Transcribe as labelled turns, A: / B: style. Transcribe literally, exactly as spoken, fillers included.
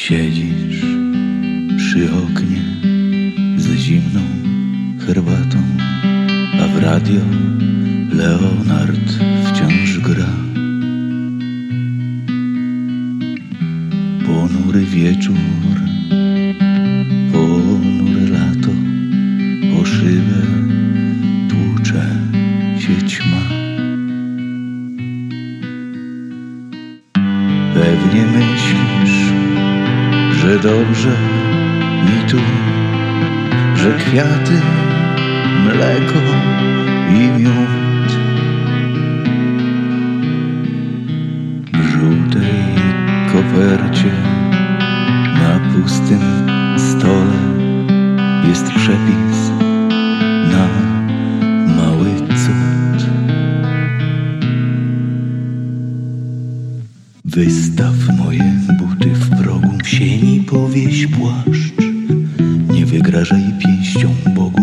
A: Siedzisz przy oknie z zimną herbatą, a w radio Leonard wciąż gra. Ponury wieczór, ponure lato, o szybę tłucze się ćma. Pewnie myślisz, że dobrze mi tu, że kwiaty, mleko i miód w żółtej kopercie na pustym stole jest przepis na mały cud. Wystaw moje buty w progu, w sieni powieś płaszcz. Nie wygrażaj pięścią Bogu,